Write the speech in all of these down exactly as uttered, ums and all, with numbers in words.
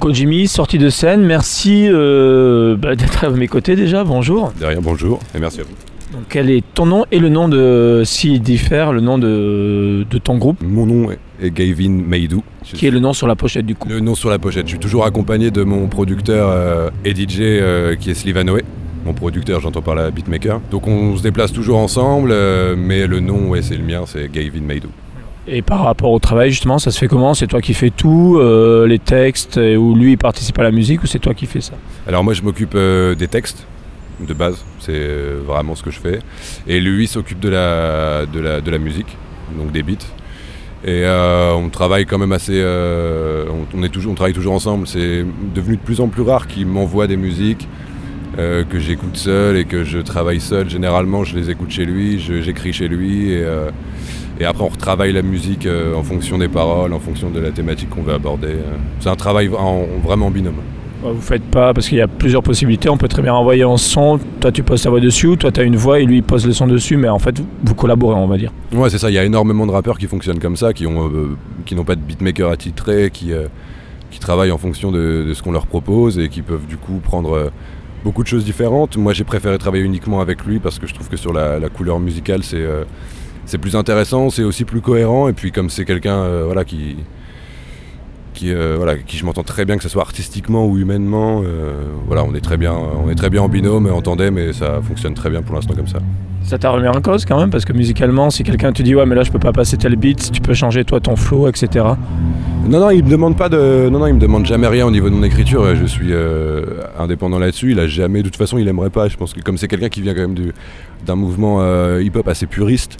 Kojimi, sortie de scène, merci euh, bah, d'être à mes côtés déjà, bonjour. Derrière, bonjour et merci à vous. Donc, quel est ton nom et le nom de, s'il diffère, le nom de, de ton groupe? Mon nom est Gavin Maidou. Qui est le nom sur la pochette du coup? Le nom sur la pochette. Je suis toujours accompagné de mon producteur euh, et D J euh, qui est Slivanoé. Mon producteur, j'entends par la beatmaker. Donc on se déplace toujours ensemble, euh, mais le nom, ouais, c'est le mien, c'est Gavin Maidou. Et par rapport au travail, justement, ça se fait comment? C'est toi qui fais tout, euh, les textes, ou lui il participe à la musique, ou c'est toi qui fais ça? Alors moi je m'occupe euh, des textes, de base, c'est euh, vraiment ce que je fais. Et lui s'occupe de la, de la, de la musique, donc des beats. Et euh, on travaille quand même assez, euh, on, on, est toujours, on travaille toujours ensemble. C'est devenu de plus en plus rare qu'il m'envoie des musiques euh, que j'écoute seul et que je travaille seul. Généralement je les écoute chez lui, je, j'écris chez lui et, euh, et après on retravaille la musique euh, en fonction des paroles, en fonction de la thématique qu'on veut aborder. C'est un travail en, vraiment en binôme. Vous faites pas, parce qu'il y a plusieurs possibilités, on peut très bien envoyer un son, toi tu poses ta voix dessus, toi tu as une voix et lui il pose le son dessus, mais en fait vous collaborez, on va dire. Ouais, c'est ça, il y a énormément de rappeurs qui fonctionnent comme ça, qui ont, euh, qui n'ont pas de beatmaker attitré, qui, euh, qui travaillent en fonction de, de ce qu'on leur propose et qui peuvent du coup prendre euh, beaucoup de choses différentes. Moi j'ai préféré travailler uniquement avec lui parce que je trouve que sur la, la couleur musicale c'est, euh, c'est plus intéressant, c'est aussi plus cohérent, et puis comme c'est quelqu'un euh, voilà, qui... Qui, euh, voilà, qui je m'entends très bien, que ce soit artistiquement ou humainement, euh, voilà, on est très bien, on est très bien en binôme, en tandem, et ça fonctionne très bien pour l'instant comme ça. Ça t'a remis en cause quand même, parce que musicalement, si quelqu'un te dit ouais mais là je peux pas passer tel beat, tu peux changer toi ton flow, et cetera. Non non, il me demande pas de, non non, il me demande jamais rien au niveau de mon écriture. Je suis euh, indépendant là-dessus. Il a jamais, de toute façon, il aimerait pas. Je pense que comme c'est quelqu'un qui vient quand même du, d'un mouvement euh, hip-hop assez puriste.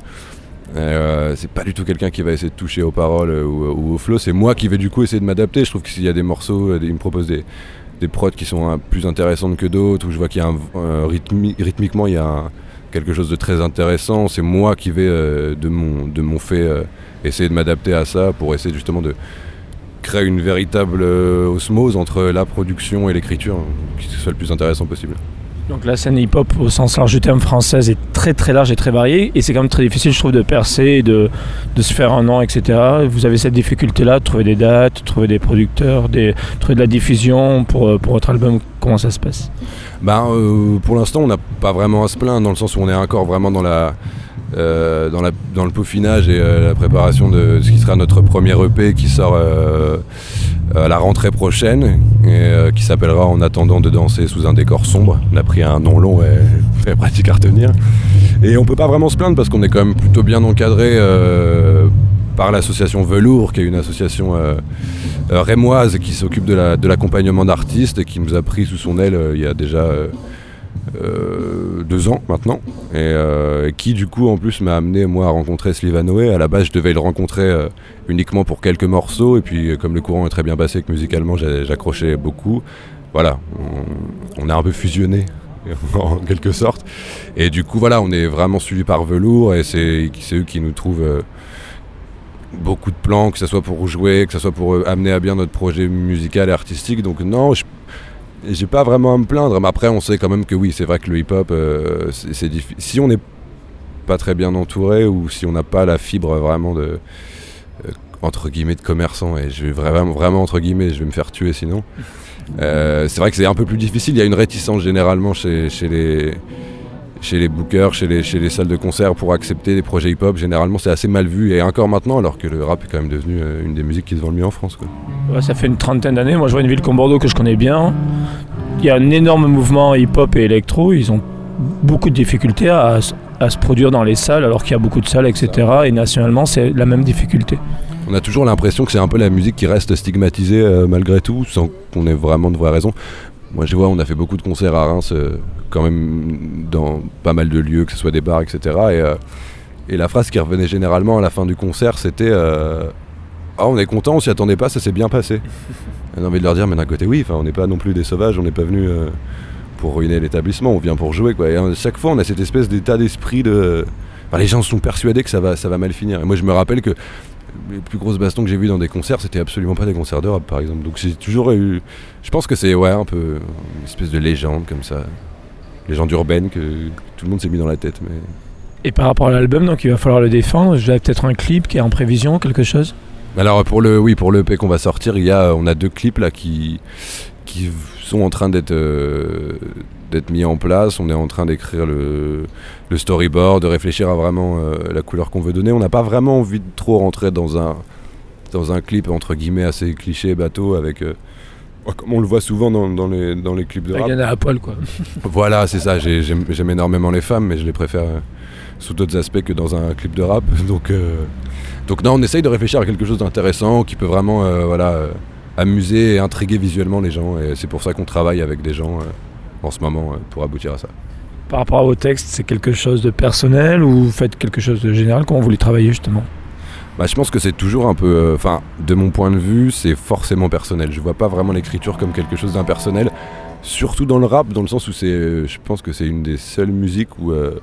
Euh, c'est pas du tout quelqu'un qui va essayer de toucher aux paroles euh, ou, ou au flow, c'est moi qui vais du coup essayer de m'adapter. Je trouve qu'il y a des morceaux, euh, il me propose des, des prods qui sont hein, plus intéressantes que d'autres, où je vois qu'il y a un, un rythmi, rythmiquement il y a un, quelque chose de très intéressant. C'est moi qui vais euh, de, mon, de mon fait euh, essayer de m'adapter à ça pour essayer justement de créer une véritable euh, osmose entre la production et l'écriture, hein, qui soit le plus intéressant possible. Donc la scène hip-hop au sens large du terme française est très très large et très variée, et c'est quand même très difficile je trouve de percer, de, de se faire un nom, et cetera. Vous avez cette difficulté-là de trouver des dates, de trouver des producteurs, de trouver de la diffusion pour, pour votre album. Comment ça se passe? Ben, euh, pour l'instant on n'a pas vraiment à se plaindre, dans le sens où on est encore vraiment dans la... Euh, dans, la, dans le peaufinage et euh, la préparation de ce qui sera notre premier E P qui sort euh, à la rentrée prochaine et euh, qui s'appellera En attendant de danser sous un décor sombre. On a pris un nom long et très pratique à retenir. Et on peut pas vraiment se plaindre parce qu'on est quand même plutôt bien encadré euh, par l'association Velours, qui est une association euh, euh, rémoise qui s'occupe de, la, de l'accompagnement d'artistes et qui nous a pris sous son aile euh, il y a déjà... Euh, Euh, deux ans maintenant, et euh, qui du coup en plus m'a amené moi à rencontrer Slivanoé. À la base je devais le rencontrer euh, uniquement pour quelques morceaux, et puis comme le courant est très bien passé, que musicalement j'accrochais beaucoup, voilà, on, on a un peu fusionné en quelque sorte, et du coup voilà, on est vraiment suivi par Velours, et c'est, c'est eux qui nous trouvent euh, beaucoup de plans, que ce soit pour jouer, que ce soit pour euh, amener à bien notre projet musical et artistique. Donc non, je Et j'ai pas vraiment à me plaindre, mais après on sait quand même que oui, c'est vrai que le hip-hop, euh, c'est, c'est difficile. Si on n'est pas très bien entouré, ou si on n'a pas la fibre vraiment de, euh, entre guillemets, de commerçant, et je vais vraiment, vraiment entre guillemets, je vais me faire tuer sinon, euh, c'est vrai que c'est un peu plus difficile. Il y a une réticence généralement chez, chez les... chez les bookers, chez les, chez les salles de concert pour accepter des projets hip-hop. Généralement c'est assez mal vu, et encore maintenant, alors que le rap est quand même devenu euh, une des musiques qui se vend le mieux en France, quoi. Ouais, ça fait une trentaine d'années, moi je vois une ville comme Bordeaux que je connais bien, il y a un énorme mouvement hip-hop et électro, ils ont beaucoup de difficultés à, à se produire dans les salles, alors qu'il y a beaucoup de salles, et cetera. Et nationalement c'est la même difficulté. On a toujours l'impression que c'est un peu la musique qui reste stigmatisée euh, malgré tout, sans qu'on ait vraiment de vraies raisons. Moi je vois, on a fait beaucoup de concerts à Reims, euh, quand même dans pas mal de lieux, que ce soit des bars, et cetera. Et, euh, et la phrase qui revenait généralement à la fin du concert, c'était euh, « Ah, on est content, on s'y attendait pas, ça s'est bien passé ». J'ai envie de leur dire, mais d'un côté oui, on n'est pas non plus des sauvages, on n'est pas venu euh, pour ruiner l'établissement, on vient pour jouer, quoi. Et à chaque fois on a cette espèce d'état d'esprit de... Enfin, les gens sont persuadés que ça va, ça va mal finir. Et moi je me rappelle que les plus grosses bastons que j'ai vues dans des concerts, c'était absolument pas des concerts de rap, par exemple. Donc j'ai toujours eu... Je pense que c'est ouais, un peu une espèce de légende comme ça. Légende urbaine que tout le monde s'est mis dans la tête. Mais... Et par rapport à l'album, donc il va falloir le défendre. Vous avez peut-être un clip qui est en prévision, quelque chose? Alors pour le, oui, pour le E P qu'on va sortir, il y a, on a deux clips là qui, qui sont en train d'être, euh, d'être mis en place. On est en train d'écrire le, le storyboard, de réfléchir à vraiment euh, la couleur qu'on veut donner. On n'a pas vraiment envie de trop rentrer dans un, dans un clip entre guillemets assez cliché bateau avec, euh, comme on le voit souvent dans, dans, les, dans les clips de rap. Il y en a à poil quoi. Voilà, c'est ça. J'ai, j'aime, j'aime énormément les femmes, mais je les préfère euh, sous d'autres aspects que dans un clip de rap. Donc euh, Donc non, on essaye de réfléchir à quelque chose d'intéressant qui peut vraiment euh, voilà, euh, amuser et intriguer visuellement les gens. Et c'est pour ça qu'on travaille avec des gens euh, en ce moment euh, pour aboutir à ça. Par rapport à vos textes, c'est quelque chose de personnel ou vous faites quelque chose de général? Comment vous les travaillez justement? Bah, je pense que c'est toujours un peu... Enfin, euh, de mon point de vue, c'est forcément personnel. Je vois pas vraiment l'écriture comme quelque chose d'impersonnel. Surtout dans le rap, dans le sens où c'est... Euh, je pense que c'est une des seules musiques où, euh,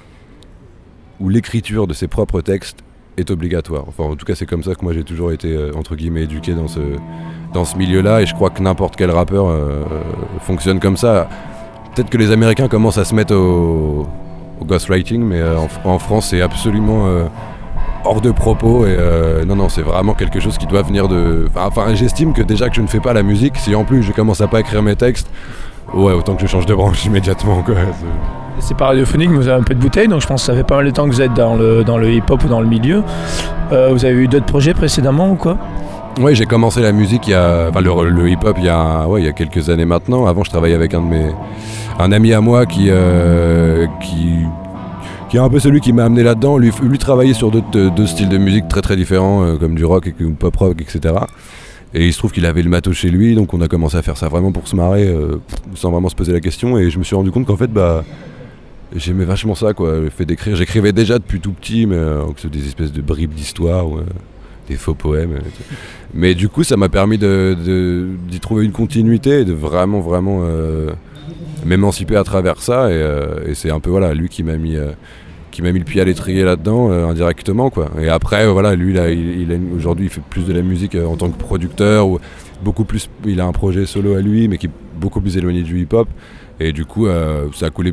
où l'écriture de ses propres textes est obligatoire. Enfin, en tout cas, c'est comme ça que moi j'ai toujours été euh, entre guillemets éduqué dans ce dans ce milieu-là, et je crois que n'importe quel rappeur euh, fonctionne comme ça. Peut-être que les Américains commencent à se mettre au, au ghostwriting, mais euh, en, en France, c'est absolument euh, hors de propos. Et euh, non, non, c'est vraiment quelque chose qui doit venir de. Enfin, j'estime que déjà que je ne fais pas la musique, si en plus je commence à pas écrire mes textes, ouais, autant que je change de branche immédiatement, quoi. C'est... C'est pas radiophonique, mais vous avez un peu de bouteille, donc je pense que ça fait pas mal de temps que vous êtes dans le, dans le hip-hop ou dans le milieu. Euh, vous avez eu d'autres projets précédemment ou quoi? Oui, j'ai commencé la musique il y a, enfin le, le hip-hop il y a, ouais, il y a quelques années maintenant. Avant, je travaillais avec un de mes, un ami à moi qui, euh, qui, qui est un peu celui qui m'a amené là-dedans. Lui, lui travaillait sur d'autres, deux styles de musique très très différents, euh, comme du rock et du pop rock, et cetera. Et il se trouve qu'il avait le matos chez lui, donc on a commencé à faire ça vraiment pour se marrer, euh, sans vraiment se poser la question. Et je me suis rendu compte qu'en fait, bah j'aimais vachement ça, quoi, le fait d'écrire. J'écrivais déjà depuis tout petit, mais euh, que ce soit des espèces de bribes d'histoire ou euh, des faux poèmes. Euh, mais du coup, ça m'a permis de, de, d'y trouver une continuité et de vraiment, vraiment euh, m'émanciper à travers ça. Et, euh, et c'est un peu voilà, lui qui m'a mis, euh, qui m'a mis le pied à l'étrier là-dedans, euh, indirectement, quoi. Et après, euh, voilà, lui, là, il, il a, aujourd'hui, il fait plus de la musique euh, en tant que producteur, ou beaucoup plus. Il a un projet solo à lui, mais qui est beaucoup plus éloigné du hip-hop. Et du coup, euh, ça a coulé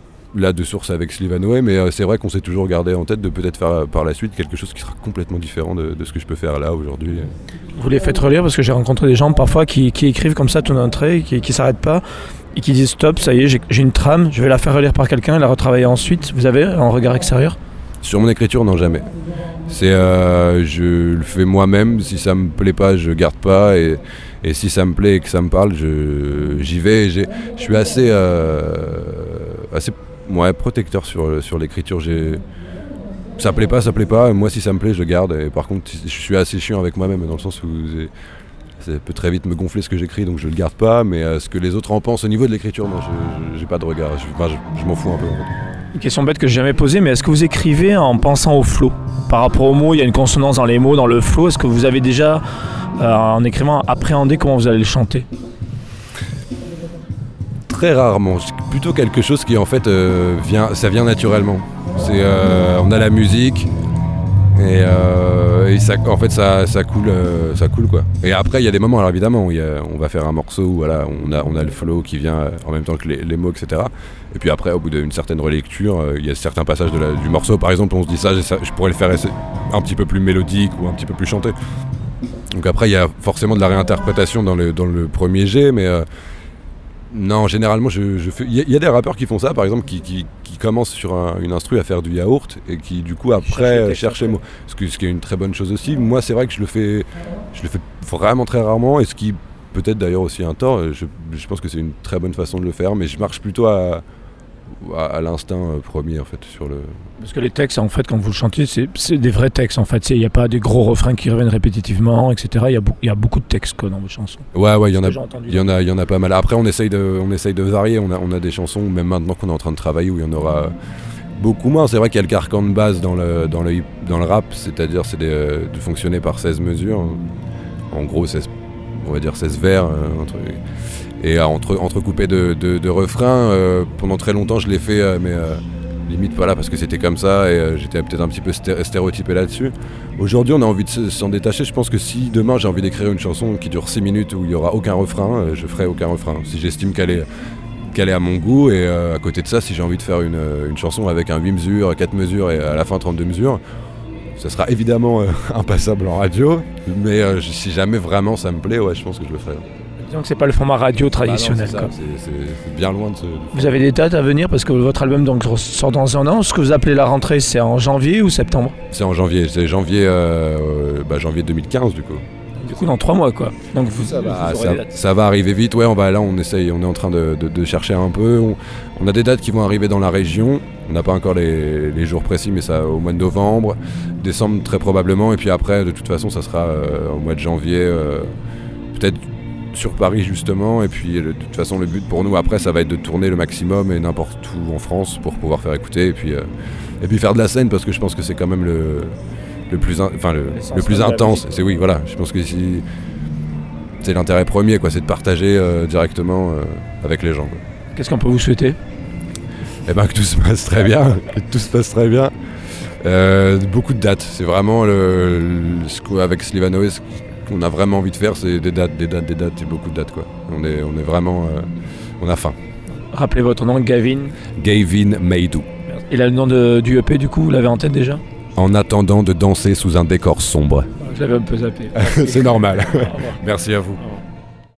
là de source avec Slivanoé, mais euh, c'est vrai qu'on s'est toujours gardé en tête de peut-être faire par la suite quelque chose qui sera complètement différent de, de ce que je peux faire là aujourd'hui. Vous les faites relire, parce que j'ai rencontré des gens parfois qui, qui écrivent comme ça tout d'un trait, qui ne s'arrêtent pas et qui disent stop, ça y est, j'ai, j'ai une trame, je vais la faire relire par quelqu'un et la retravailler ensuite. Vous avez un regard extérieur? Sur mon écriture, non, jamais. C'est, euh, je le fais moi-même. Si ça me plaît pas, je garde pas, et, et si ça me plaît et que ça me parle, je, j'y vais. J'ai, je suis assez, euh, assez ouais, protecteur sur, sur l'écriture. J'ai... Ça plaît pas, ça plaît pas. Moi, si ça me plaît, je garde. Et par contre, je suis assez chiant avec moi-même, dans le sens où ça peut très vite me gonfler ce que j'écris, donc je le garde pas. Mais euh, ce que les autres en pensent au niveau de l'écriture, non, je, je, j'ai pas de regard. Je, enfin, je, je m'en fous un peu, en fait. Une question bête que j'ai jamais posée, mais est-ce que vous écrivez en pensant au flow? Par rapport aux mots, il y a une consonance dans les mots, dans le flow. Est-ce que vous avez déjà, euh, en écrivant, appréhendé comment vous allez le chanter? Très rarement. C'est plutôt quelque chose qui, en fait, euh, vient, ça vient naturellement. C'est, euh, on a la musique et, euh, et ça, en fait, ça, ça coule, euh, ça coule, quoi. Et après, il y a des moments, alors évidemment, il y a, on va faire un morceau où voilà, on a, on a le flow qui vient en même temps que les, les mots, et cetera. Et puis après, au bout d'une certaine relecture, euh, il y a certains passages de la, du morceau, par exemple, on se dit ça, ça, je pourrais le faire un petit peu plus mélodique ou un petit peu plus chanté. Donc après, il y a forcément de la réinterprétation dans le, dans le premier jet, mais euh, non, généralement, je, je fais. Il y, y a des rappeurs qui font ça, par exemple, qui, qui, qui commencent sur un, une instru à faire du yaourt et qui, du coup, après, cherchent les mots. Ce, que, ce qui est une très bonne chose aussi. Moi, c'est vrai que je le fais, je le fais vraiment très rarement, et ce qui peut-être d'ailleurs aussi un tort. Je, je pense que c'est une très bonne façon de le faire, mais je marche plutôt à, à, à l'instinct premier, en fait, sur le. Parce que les textes, en fait, quand vous le chantez, c'est, c'est des vrais textes, en fait. Il n'y a pas des gros refrains qui reviennent répétitivement, et cetera. Il y a, il y a beaucoup de textes, quoi, dans vos chansons. Ouais, ouais, il y en a, il y en a, il y en a pas mal. Après, on essaye de, on essaye de varier. On a, on a des chansons, même maintenant qu'on est en train de travailler, où il y en aura beaucoup moins. C'est vrai qu'il y a le carcan de base dans le, dans le, dans le rap, c'est-à-dire c'est des, de fonctionner par seize mesures. En gros, seize, on va dire seize vers. Euh, entre, et euh, entre, entrecoupé de, de, de refrains. Euh, pendant très longtemps, je l'ai fait, euh, mais euh, limite voilà, parce que c'était comme ça, et euh, j'étais peut-être un petit peu sté- stéréotypé là-dessus. Aujourd'hui, on a envie de s'en détacher. Je pense que si demain j'ai envie d'écrire une chanson qui dure six minutes où il n'y aura aucun refrain, euh, je ferai aucun refrain. Si j'estime qu'elle est, qu'elle est à mon goût, et euh, à côté de ça, si j'ai envie de faire une, une chanson avec un huit mesures, quatre mesures et à la fin trente-deux mesures, ça sera évidemment euh, impassable en radio, mais euh, si jamais vraiment ça me plaît, ouais, je pense que je le ferai. Disons que c'est pas le format radio traditionnel. Bah non, c'est, ça, c'est, c'est, c'est bien loin de ce... Vous avez des dates à venir parce que votre album donc sort dans un an. Ce que vous appelez la rentrée, c'est en janvier ou septembre? C'est en janvier, c'est janvier, euh, bah, janvier deux mille quinze du coup. Du coup dans trois mois quoi. Donc vous, ça, vous va, aurez ça, des dates. ça va arriver vite, ouais. On va là, on essaye, on est en train de, de, de chercher un peu. On, on a des dates qui vont arriver dans la région. On n'a pas encore les, les jours précis, mais ça au mois de novembre, décembre très probablement, et puis après de toute façon ça sera euh, au mois de janvier, euh, peut-être sur Paris justement, et puis le, de toute façon le but pour nous après ça va être de tourner le maximum et n'importe où en France pour pouvoir faire écouter, et puis, euh, et puis faire de la scène parce que je pense que c'est quand même le, le plus, in, enfin le, le plus intense. C'est oui voilà, je pense que si c'est l'intérêt premier quoi, c'est de partager euh, directement euh, avec les gens quoi. Qu'est-ce qu'on peut vous souhaiter? Eh ben que tout se passe très bien, que tout se passe très bien. Euh, beaucoup de dates, c'est vraiment le, le, ce qu'avec Slivanoé, ce qu'on a vraiment envie de faire, c'est des dates, des dates, des dates et beaucoup de dates quoi. On est, on est vraiment, euh, on a faim. Rappelez votre nom, Gavin. Gavin Maidou. Et là le nom de, du E P du coup, vous l'avez en tête déjà? En attendant de danser sous un décor sombre. Je l'avais un peu zappé. C'est normal. Merci à vous.